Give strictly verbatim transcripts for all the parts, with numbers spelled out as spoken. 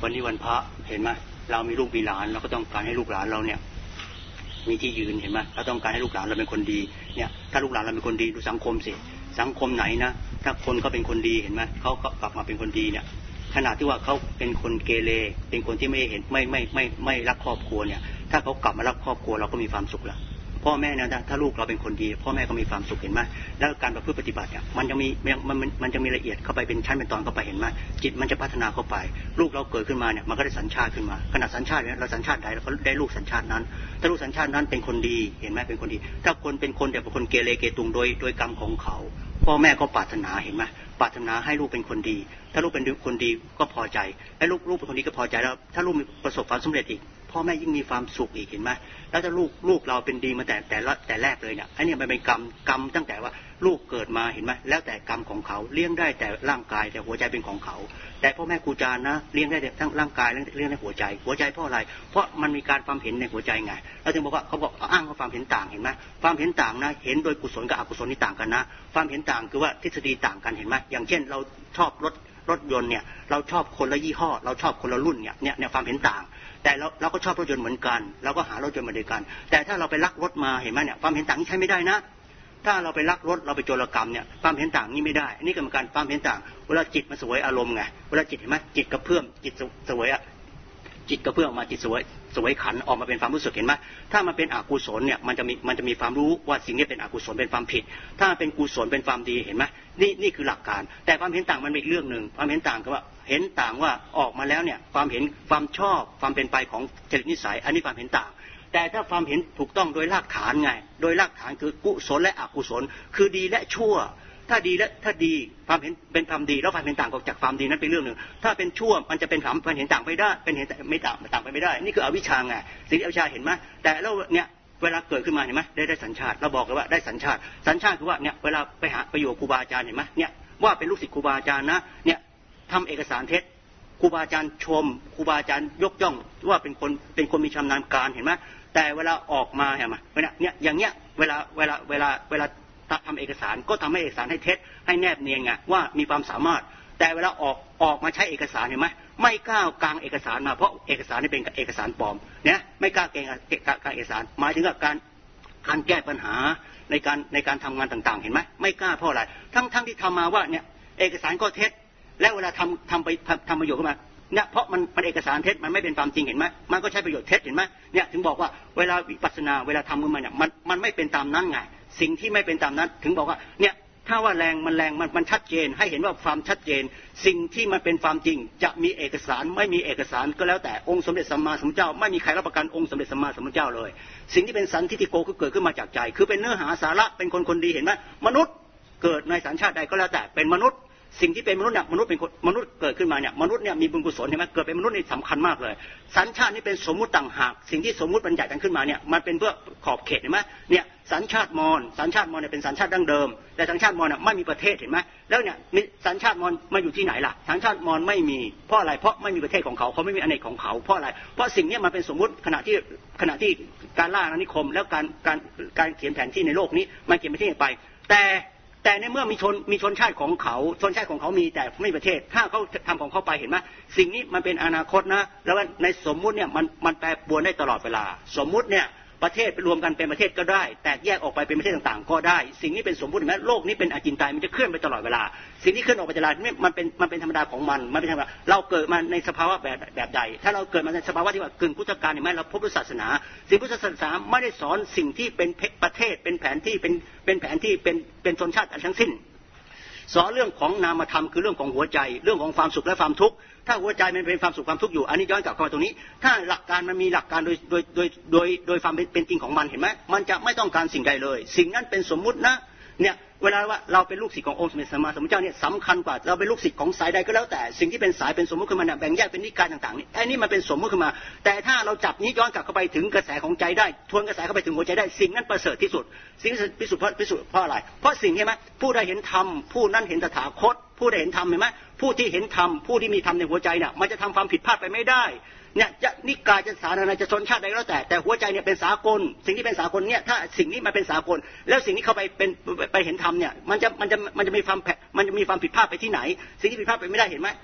วันนี้วันพระเห็นไหมเรามีลูกมีหลานเราก็ต้องการให้ลูกหลานเราเนี่ยมีที่ยืนเห็นไหมเราต้องการให้ลูกหลานเราเป็นคนดีเนี่ยถ้าลูกหลานเราเป็นคนดีดูสังคมสิสังคมไหนนะถ้าคนเขาเป็นคนดีเห็นไหมเขาก็กลับมาเป็นคนดีเนี่ยขณะที่ว่าเขาเป็นคนเกเรเป็นคนที่ไม่เห็นไม่ไม่ไม่ไม่รักครอบครัวเนี่ยถ้าเขากลับมารักครอบครัวเราก็มีความสุขแล้วพ่อแม่เนี่ยถ้าลูกเราเป็นคนดีพ่อแม่ก็มีความสุขเห็นไหมแล้วการประพฤติปฏิบัติเนี่ยมันจะมีมันมันมันจะมีละเอียดเข้าไปเป็นชั้นเป็นตอนเข้าไปเห็นไหมจิตมันจะพัฒนาเข้าไปลูกเราเกิดขึ้นมาเนี่ยมันก็ได้สัญชาติขึ้นมาขณะสัญชาติเนี่ยเราสัญชาติใดเราก็ได้ลูกสัญชาตินั้นถ้าลูกสัญชาตินั้นเป็นคนดีเห็นไหมเป็นคนดีถ้าคนเป็นคนแต่เป็นคนเกเรเกตุงโดยโดยกรรมของเขาพ่อแม่ก็ปรารถนาเห็นไหมปรารถนาให้ลูกเป็นคนดีถ้าลูกเป็นคนดีก็พอใจและลูกลูกเป็นคนดีก็พอใจแล้วถ้าลูกประสบความสำเร็จอีกพ่อแม่ยิ่งมีความสุขอีกเห็นไหมแล้วถ้าลูกลูกเราเป็นดีมาแต่แต่ละแต่แรกเลยเนี่ยอันนี้มันเป็นกรรมกรรมตั้งแต่ว่าลูกเกิดมาเห็นไหมแล้วแต่กรรมของเขาเลี้ยงได้แต่ร่างกายแต่หัวใจเป็นของเขาแต่พ่อแม่ครูอาจารย์นะเลี้ยงได้แต่ทั้งร่างกายเลี้ยงได้หัวใจหัวใจเพราะอะไรเพราะมันมีการความเห็นในหัวใจไงเราจึงบอกว่าเขาบอกอ้างว่าความเห็นต่างเห็นไหมความเห็นต่างนะเห็นโดยกุศลกับอกุศลนี่ต่างกันนะความเห็นต่างคือว่าทฤษฎีต่างกันเห็นไหมอย่างเช่นเราชอบรถรถยนต์เนี่ยเราชอบคนละยี่ห้อเราชอบคนละรุ่นเนี่ยเนี่ยเนี่ยความเห็นต่างแต่เราเราก็ชอบรถยนต์เหมือนกันเราก็หารถยนต์มาด้วยกันแต่ถ้าเราไปลักรถมาเห็นไหมเนี่ยความเห็นต่างนี่ใช้ไม่ได้นะถ้าเราไปลักรถเราไปโจรกรรมเนี่ยความเห็นต่างนี่ไม่ได้อันนี้กรรมการความเห็นต่างเวลาจิตมันสวยอารมณ์ไงเวลาจิตเห็นไหมจิตกระเพื่อมจิตสวยอะจิตกระเพื่อมมาจิตสวยสวยขันออกมาเป็นความรู้สึกเห็นไหมถ้ามันเป็นอกุศลเนี่ยมันจะมีมันจะมีความรู้ว่าสิ่งนี้เป็นอกุศลเป็นความผิดถ้าเป็นกุศลเป็นความดีเห็นไหมนี่นี่คือหลักการแต่ความเห็นต่างมันเป็นอีกเรื่องนึงความเห็นต่างก็ว่าเห็นต่างว่าออกมาแล้วเนี่ยความเห็นความชอบความเป็นไปของจริตนิสัยอันนี้ความเห็นต่างแต่ถ้าความเห็นถูกต้องโดยรากฐานไงโดยรากฐานคือกุศลและอกุศลคือดีและชั่วถ้าดีและถ้าดีความเห็นเป็นความดีแล้วความเห็นต่างออกจากความดีนั้นเป็นเรื่องหนึ่งถ้าเป็นชั่วมันจะเป็นความเห็นต่างไปได้เป็นเห็นไม่ต่างต่างไปไม่ได้นี่คืออวิชชาไงสิ่งที่อวิชชาเห็นไหมแต่แล้วเนี่ยเวลาเกิดขึ้นมาเห็นไหมได้ได้สัญชาติเราบอกเลยว่าได้สัญชาติสัญชาติคือว่าเนี่ยเวลาไปหาไปอยู่ครูบาอาจารย์เห็นไหมเนี่ยว่าเป็นลูกศิษย์ครูบาอาจารย์นะเนี่ยทำเอกสารเท็จครูบาอาจารย์ชมครูบาอาจารย์ยกย่องว่าเป็นคนเป็นคนมีชำนาญการเห็นไหมแต่เวลาออกมาเห็นไหมเนี่ยอย่างเงี้ยเวลาเวลาเวลาเวลาทำเอกสารก็ทำให้เอกสารให้เท็จให้แนบเนียนไงว่ามีความสามารถแต่เวลาออกออกมาใช้เอกสารเห็นไหมไม่กล้ากางเอกสารมาเพราะเอกสารนี่เป็นเอกสารปลอมเนี่ยไม่กล้าเกงกางเอกสารหมายถึงการการแก้ปัญหาในการในการทำงานต่างๆเห็นไหมไม่กล้าเพราะอะไรทั้งทั้งที่ทำมาว่าเนี่ยเอกสารก็เท็จและเวลาทำทำไปทำประโยชน์ขึ้นมาเนี่ยเพราะมันมันเอกสารเท็จมันไม่เป็นความจริงเห็นไหมมันก็ใช้ประโยชน์เท็จเห็นไหมเนี่ยถึงบอกว่าเวลาวิปัสสนาเวลาทำขึ้นมาเนี่ยมันมันไม่เป็นตามนั้นไงสิ่งที่ไม่เป็นตามนั้นถึงบอกว่าเนี่ยถ้าว่าแรงมันแรงมันมันชัดเจนให้เห็นว่าความชัดเจนสิ่งที่มันเป็นความจริงจะมีเอกสารไม่มีเอกสารก็แล้วแต่องค์สมเด็จสัมมาสัมพุทธเจ้าไม่มีใครรับประกันองค์สมเด็จสัมมาสัมพุทธเจ้าเลยสิ่งที่เป็นสันทิฏฐิโกคือเกิดขึ้นมาจากใจคือเป็นเนื้อหาสาระเป็นคนคนดีเห็นไหมมนุษย์เกิดในสัญชาติใดก็แล้วแต่เป็นมนุษย์สิ่งที่เป็นมนุษย์เนี่ยมนุษย์เป็นมนุษย์เกิดขึ้นมาเนี่ยมนุษย์เนี่ยมีบุญกุศลเห็นไหมเกิดเป็นมนุษย์นี่สำคัญมากเลยสัญชาตินี่เป็นสมมุติต่างหากสิ่งที่สมมุติบัญญัติกันขึ้นมาเนี่ยมันเป็นเพื่อขอบเขตเห็นไหมเนี่ยสัญชาติมอญสัญชาติมอญเนี่ยเป็นสัญชาติดั้งเดิมแต่สัญชาติมอญเนี่ยไม่มีประเทศเห็นไหมแล้วเนี่ยสัญชาติมอญมาอยู่ที่ไหนล่ะสัญชาติมอญไม่มีเพราะอะไรเพราะไม่มีประเทศของเขาเขาไม่มีอาณาเขตของเขาเพราะอะไรเพราะสิ่งนี้มันเป็นสมมุติขณะที่ขณะที่การล่าอาณานิคมแล้วการการการเขียนแผนที่ในโลกนี้มันเขียนไปที่ไหนไปแต่แต่ในเมื่อมีชนมีชนชาติของเขาชนชาติของเขามีแต่ไม่ประเทศถ้าเขาทำของเขาไปเห็นไหมสิ่งนี้มันเป็นอนาคตนะแล้วในสมมุติเนี่ยมันมันแปรปรวนได้ตลอดเวลาสมมุติเนี่ยประเทศรวมกันเป็นประเทศก็ได้แตกแยกออกไปเป็นประเทศต่างๆก็ได้สิ่งนี้เป็นสมมุติเห็นไหมโลกนี้เป็นอจินไตยมันจะเคลื่อนไปตลอดเวลาสิ่งที่เคลื่อนออกไปตลอดนี่มันเป็นมันเป็นธรรมดาของมันมันเป็นธรรมดาเราเกิดมาในสภาวะแบบแบบใดถ้าเราเกิดมาในสภาวะที่ว่ากึ่งพุทธกาลเห็นไหมเราพบพุทธศาสนาสิ่งพุทธศาสนาไม่ได้สอนสิ่งที่เป็นประเทศเป็นแผนที่เป็นเป็นแผนที่เป็นเป็นชนชาติทั้งสิ้นสอนเรื่องของนามธรรมคือเรื่องของหัวใจเรื่องของความสุขและความทุกข์ถ้าหัวใจมันเป็นความสุขความทุกข์อยู่อันนี้ย้อนกลับเข้ามาตรงนี้ถ้าหลักการมันมีหลักการโดยโดยโดยโดยโดยความเป็นจริงของมันเห็นไหมมันจะไม่ต้องการสิ่งใดเลยสิ่งนั้นเป็นสมมุตินะเนี่ยเวลาว่าเราเป็นลูกศิษย์ขององค์สมเด็จสัมมาสัมพุทธเจ้าเนี่ยสำคัญกว่าเราเป็นลูกศิษย์ของสายใดก็แล้วแต่สิ่งที่เป็นสายเป็นสมมุติขึ้นมาเนี่ยแบ่งแยกเป็นนิกายต่างๆนี่ไอ้นี่มันเป็นสมมุติขึ้นมาแต่ถ้าเราจับนี้ย้อนกลับเข้าไปถึงกระแสของใจได้ทวนกระแสเข้าไปถึงหัวใจได้สิ่งนั้นประเสริฐที่สุดสิ่งที่พิสุทธิ์เพราะพิสุทธิ์เพราะอะไรเพราะสิ่งใช่ไหมผู้ใดเห็นธรรมผู้นั้นเห็นตถาคตผู้ใดเห็นธรรมเห็นไหมผู้ที่เห็นธรรมผู้ที่มีธรรมในหัวใจเนี่ยมันจะทำความผิดพลาดไปไม่ได้เนี่ยจะนิกายจะสาธารณะจะชนชาติใดก็แล้วแต่แต่หัวใจเนี่ยเป็นสากลสิ่งที่เป็นสากลเนี่ยถ้าสิ่งนี้มันเป็นสากลแล้วสิ่งนี้เข้าไปเป็นไปเห็นธรรมเนี่ยมันจะมันจะมันจะมีความมันจะมีความผิดพลาดไปที่ไหนสิ่งที่ผิดพลาดไปไม่ได้เห็นไหมเนี่ย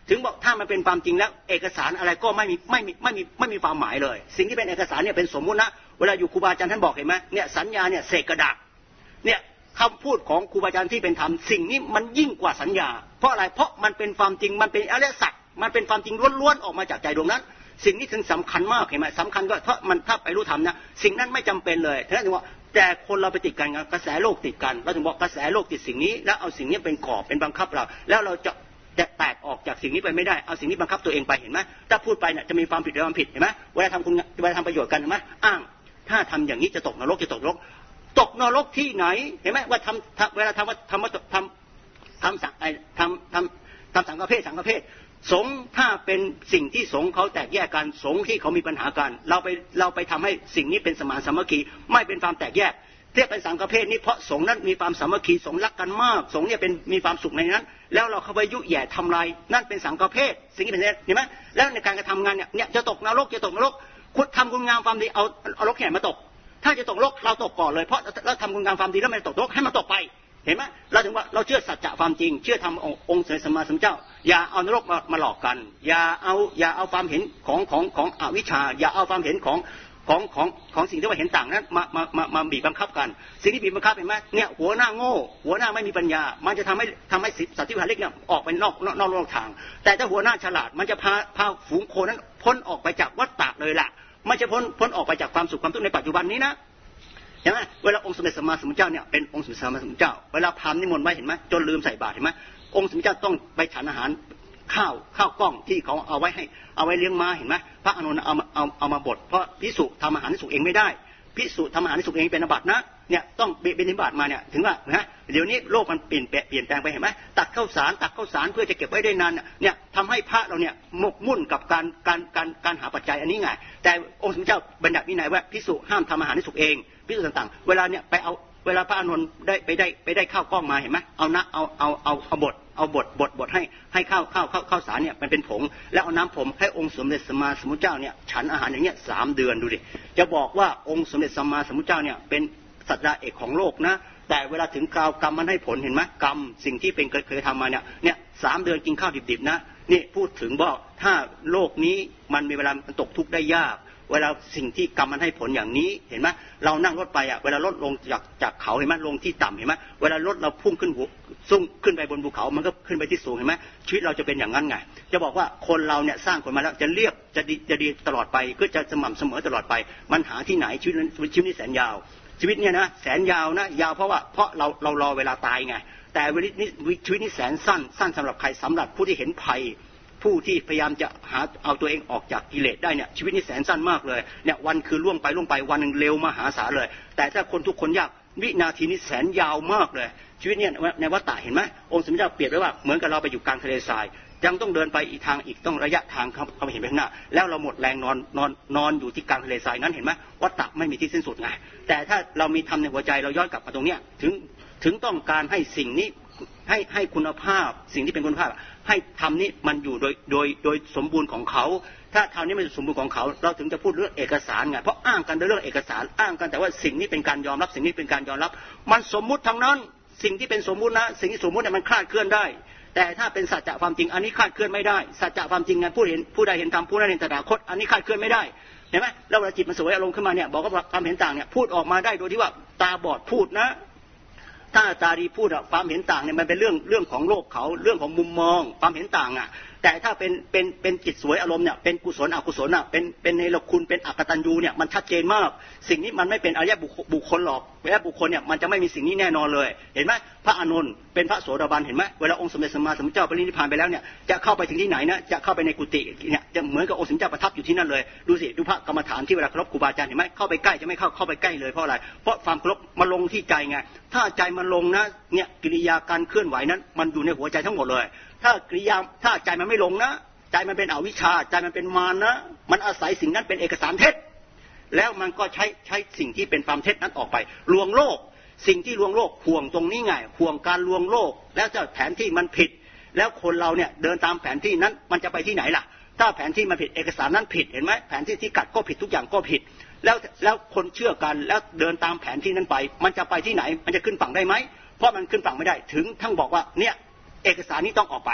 ถึงบอกถ้ามันเป็นความจริงแล้วเอกสารอะไรก็ไม่มีไม่มีไม่มีไม่มีความหมายเลยสิ่งที่เป็นเอกสารเนี่ยเป็นสมมุตินะเวลาอยู่ครูบาอาจารย์ท่านบอกเห็นไหมเนี่ยสัญญาเนี่ยเศษกระดาษเนี่ยคำพูดของครูบาอาจารย์ที่เป็นธรรมสิ่งนี้มันยิ่งกว่าสัญญาเพราะอะไรเพราะมันเป็นความจริงมันเป็นอริยสัจมันเป็นความจริงล้วนๆออกมาจากใจดวงนั้นสิ่งนี้ถึงสำคัญมากเห็นไหมสำคัญก็เพราะมันถ้าไปรู้ธรรมนะสิ่งนั้นไม่จำเป็นเลยท่านถึงว่าแต่คนเราไปติดกันกระแสโลกติดกันเราถึงบอกกระแสโลกติดสิ่งนี้แล้วเอาสิ่งนี้เป็นกรอบเป็นบังคับเราแล้วเราจะแตกออกจากสิ่งนี้ไปไม่ได้เอาสิ่งนี้บังคับตัวเองไปเห็นไหมถ้าพูดไปเนี่ยจะมีความผิดหรือความผิดเห็นไหมเวลาทำคุณเวลาทำประโยชน์กันเห็นไหมอ้างถ้าทำอย่างนี้จะตกนรกจะตกนรกตกนรกที่ไหนเห็นไหมว่าทำเวลาทำว่าทำว่าทำทำสังไอทำทำทำสังฆเพศสังฆเพศสงฆ์ถ้าเป็นสิ่งที่สงฆ์เขาแตกแยกกันสงฆ์ที่เขามีปัญหากันเราไปเราไปทำให้สิ่งนี้เป็นสมานสามัคคีไม่เป็นความแตกแยกเทียบเป็นสังฆเพศนี่เพราะสงฆ์นั้นมีความสามัคคีสงฆ์รักกันมากสงฆ์เนี่ยเป็นมีความสุขในนั้นแล้วเราเข้าไปยุแย่ทำลายนั่นเป็นสังฆเพศสิ่งที่เป็นเห็นไหมแล้วในการกระทำงานเนี่ยเนี่ยจะตกนรกจะตกนรกคุณทำคุณงามความดีเอาเอานรกแห่มาตกถ้าจะตกนรกเราตกก่อนเลยเพราะเราทำคุณงามความดีแล้วไม่ตกนรกให้มันตกไปเห็นไหมเราถึงว่าเราเชื่อสัจจะความจริงเชื่อทำองค์สมเด็จสัมมาสัมพุทธเจ้าอย่าเอานรกมามาหลอกกันอย่าเอาอย่าเอาความเห็นของของของอวิชชาอย่าเอาความเห็นของของของของสิ่งที่ว่าเห็นต่างนั้นมามามามาบีบบังคับกันสิ่งที่บีบบังคับเห็นไหมเนี่ยหัวหน้าโง่หัวหน้าไม่มีปัญญามันจะทำให้ทำให้สัตว์ที่พาเล็กเนี่ยออกไปนอกนอกโลกทางแต่ถ้าหัวหน้าฉลาดมันจะพาพาฝูงโคนั้นพ้นออกไปจากวัฏฏะเลยล่ะมันจะพ้นพ้นออกไปจากความสุขความทุกข์ในปัจจุบันนี้นะเห็นไหมเวลาองค์สมเด็จสัมมาสัมพุทธเจ้าเนี่ยเป็นองค์สมเด็จสัมมาสัมพุทธเจ้าเวลาพราหมณ์นิมนต์ไว้เห็นไหมจนลืมใส่บาตรเห็นไหมองค์สมเด็จเจ้าต้องไปฉันอาหารข้าวข้าวกล้องที่เขาเอาไว้ให้เอาไว้เลี้ยงม้าเห็นไหมพระอานนท์เอาเอาเอามาบดเพราะภิกษุทำอาหารให้สุกเองไม่ได้ภิกษุทำอาหารให้สุกเองเป็นอาบัตินะเนี่ยต้องเป็นอาบัติมาเนี่ยถึงว่านะเดี๋ยวนี้โลกมันเปลี่ยนเปลี่ยนแปลงไปเห็นไหมตักข้าวสารตักข้าวสารเพื่อจะเก็บไว้ได้นานเนี่ยทำให้พระเราเนี่ยหมกมุ่นกับการการการการหาปัจจัยอันนี้ไงแต่องค์สมเด็จเจ้าบัญญัติวินัยว่าภิกษุห้ามทำอาหารให้สุกเองภิกษุต่างๆเวลาเนี่ยไปเอาเวลาพระอานนท์ได้ไปได้ไปได้ข้าวกล้องมาเห็นไหมเอานะเอาเอาเอาเอาบดเอาบดบดบดให้ให้ข้าวข้าวข้าวข้าวสารเนี่ยมันเป็นผงแล้วเอาน้ำผมให้องค์สมเด็จสัมมาสัมพุทธเจ้าเนี่ยฉันอาหารอย่างเงี้ยสามเดือนดูดิจะบอกว่าองค์สมเด็จสัมมาสัมพุทธเจ้าเนี่ยเป็นสัตดาเอกของโลกนะแต่เวลาถึงคราวกรรมมันให้ผลเห็นไหมกรรมสิ่งที่เป็นเคยทำมาเนี่ยเนี่ยสามเดือนกินข้าวดิบๆนะนี่พูดถึงว่าถ้าโลกนี้มันมีเวลามันตกทุกข์ได้ยากเวลาสิ่งที่กรรมมันให้ผลอย่างนี้เห็นไหมเรานั่งรถไปอ่ะเวลารถลงจากจากเขาเห็นไหมลงที่ต่ำเห็นไหมเวลารถเราพุ่งขึ้นสุ่งขึ้นไปบนภูเขามันก็ขึ้นไปที่สูงเห็นไหมชีวิตเราจะเป็นอย่างนั้นไงจะบอกว่าคนเราเนี่ยสร้างคนมาแล้วจะเรียบจะดีจะดีตลอดไปก็จะสม่ำเสมอตลอดไปมันหาที่ไหนชีวิตชีวิตนี้แสนยาวชีวิตเนี่ยนะแสนยาวนะยาวเพราะว่าเพราะเราเรารอเวลาตายไงแต่ชีวิตนี้ชีวิตนี้แสนสั้นสั้นสำหรับใครสำหรับผู้ที่เห็นภัยผู้ที่พยายามจะหาเอาตัวเองออกจากกิเลสได้เนี่ยชีวิตนี้แสนสั้นมากเลยเนี่ยวันคือล่วงไปล่วงไปวันหนึ่งเร็วมหาศาลเลยแต่ถ้าคนทุกคนยากวินาทีนี้แสนยาวมากเลยชีวิตเนี่ยในวัฏฏะเห็นไหมองค์สมเด็จเจ้าเปรียบไว้ว่าเหมือนกับเราไปอยู่กลางทะเลทรายยังต้องเดินไปอีกทางอีกต้องระยะทางเขาเขาเห็นไปข้างหน้าแล้วเราหมดแรงนอนนอนนอนอยู่ที่กลางทะเลทรายนั้นเห็นไหมวัฏฏะไม่มีที่สิ้นสุดไงแต่ถ้าเรามีธรรมในหัวใจเราย้อนกลับมาตรงเนี้ยถึงถึงต้องการให้สิ่งนี้ให้ให้คุณภาพสิ่งที่เป็นคุณภาพให้ธรรมนี้มันอยู่โดยโดยโดยสมบูรณ์ของเขาถ้าธรรมนี้ไม่สมบูรณ์ของเขาเราถึงจะพูดเรื่องเอกสารไงเพราะอ้างกันในเรื่องเอกสารอ้างกันแต่ว่าสิ่งนี้เป็นการยอมรับสิ่งนี้เป็นการยอมรับมันสมมุติทั้งนั้นสิ่งที่เป็นสมมุตินะสิ่งที่สมมุติเนี่ยมันคลาดเคลื่อนได้แต่ถ้าเป็นสัจจะความจริงอันนี้คลาดเคลื่อนไม่ได้สัจจะความจริงไงผู้เห็นผู้ใดเห็นธรรมผู้นั้นเห็นตถาคตอันนี้คลาดเคลื่อนไม่ได้เห็นไหมแล้วเวลาจิตมันสวยอารมณ์ขึ้นมาเนี่ยบอกว่าความเห็นต่างเนี่ยพูดออกมาได้โดยที่ว่าตาบอดพูดนะถ้าตาดีพูดความเห็นต่างเนี่ยมันเป็นเรื่องเรื่องของโลกเขาเรื่องของมุมมองความเห็นต่างอ่ะแต่ถ้าเป็นเป็นเป็นจิตสวยอารมณ์เนี่ยเป็นกุศลอกุศลอ่ะเป็นเป็นเนรคุณเป็นอกตัญญูเนี่ยมันชัดเจนมากสิ่งนี้มันไม่เป็นอริยบุคคลหรอกอริยบุคคลเนี่ยมันจะไม่มีสิ่งนี้แน่นอนเลยเห็นไหมพระอานนท์เป็นพระโสดาบันเห็นไหมเวลาองค์สมเด็จสัมมาสัมพุทธเจ้าปรินิพพานไปแล้วเนี่ยจะเข้าไปถึงที่ไหนนะจะเข้าไปในกุฏิเนี่ยจะเหมือนกับองค์สมเด็จเจ้าประทับอยู่ที่นั่นเลยดูสิดูพระกรรมฐานที่เวลาเคารพครูบาอาจารย์เห็นไหมเข้าไปใกล้จะไม่เข้าเข้าไปใกล้เลยเพราะอะไรเพราะความเคารพมาลงที่ใจไงถ้าใจมันลงนะเนี่ยกิริยาการเคลื่อนไหวนั้นมันอยู่ในหัวใจทั้งหมดเลยถ้ากิริยาถ้าใจมันไม่ลงนะใจมันเป็นอวิชชาใจมันเป็นมารนะมันอาศัยสิ่งนั้นเป็นเอกสารเท็จแล้วมันก็ใช้ใช้สิ่งที่เป็นความเท็จนั้นออกไปลวงโลกสิ่งที่ลวงโลกห่วงตรงนี้ไงห่วงการลวงโลกแล้วถ้าแผนที่มันผิดแล้วคนเราเนี่ยเดินตามแผนที่นั้นมันจะไปที่ไหนล่ะถ้าแผนที่มันผิดเอกสารนั้นผิดเห็นไหมแผนที่ที่กัดก็ผิดทุกอย่างก็ผิดแล้วแล้วคนเชื่อกันแล้วเดินตามแผนที่นั้นไปมันจะไปที่ไหนมันจะขึ้นฝั่งได้ไหมเพราะมันขึ้นฝั่งไม่ได้ถึงทั้งบอกว่าเนี่ยเอกสารนี้ต้องออกไป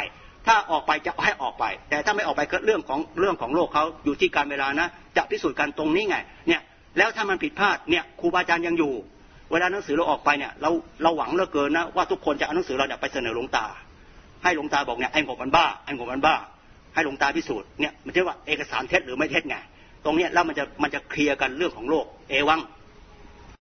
ถ้าออกไปจะให้ออกไปแต่ถ้าไม่ออกไปก็เรื่องของเรื่องของโลกเขาอยู่ที่การเวลานะจะพิสูจน์กันตรงนี้ไงเนี่ยแล้วถ้ามันผิดพลาดเนี่ยครูบาอาจารย์ยังอยู่เวลาหนังสือเราออกไปเนี่ยเราเราหวังเหลือเกินนะว่าทุกคนจะเอาหนังสือเราเนี่ยไปเสนอหลวงตาให้หลวงตาบอกเนี่ยไอ้หมกมันบ้าไอ้หมกมันบ้าให้หลวงตาพิสูจน์เนี่ยมันจะว่าเอกสารเท็จหรือไม่เท็จไงตรงนี้แล้วมันจะมันจะเคลียร์กันเรื่องของโลกเอวัง